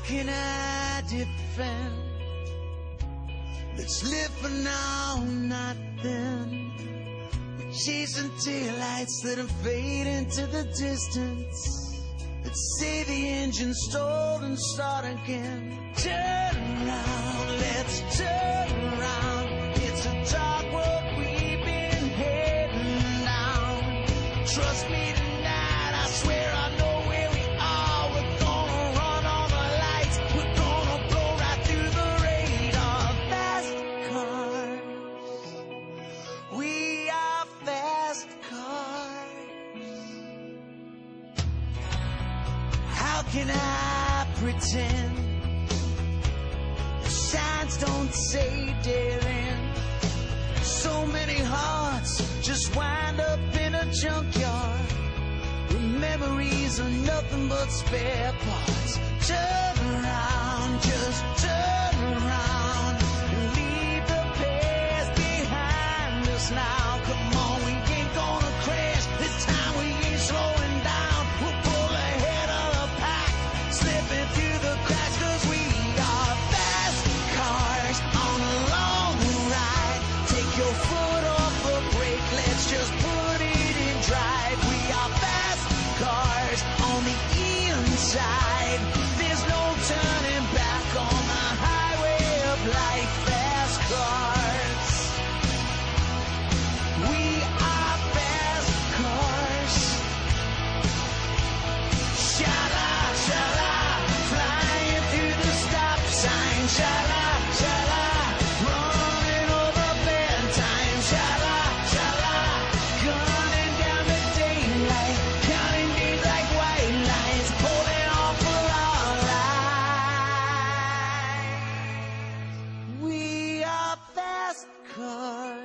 can I defend? Let's live for now, not then. We're chasing taillights that are fading into the distance. Let's say the engine stalled and start again. Turn around, let's turn around. It's a dark road we've been heading down. Trust me tonight, I swear I know where we are. We're gonna run all the lights. We're gonna blow right through the radar. Fast cars, we are fast cars. How can I pretend? The signs don't say dead end. So many hearts just wind up in a junkyard, where memories are nothing but spare parts. Turn around, just turn around, and leave the past behind us now. Come on, we ain't gonna crash. This time we ain't slowing down. We'll pull ahead of the pack, slipping through the cracks, 'cause we are fast cars on a long ride. Take your foot off the brake, let's just put it in drive. We are fast cars on the inside. There's no turning back on the highway of life. Fast cars, we are fast cars. Shala, shala, flying through the stop sign. Shala, shala, running over bedtime. Shala, shala, gunning down the daylight, counting days like white lines, holding on for our lives. We are fast cars.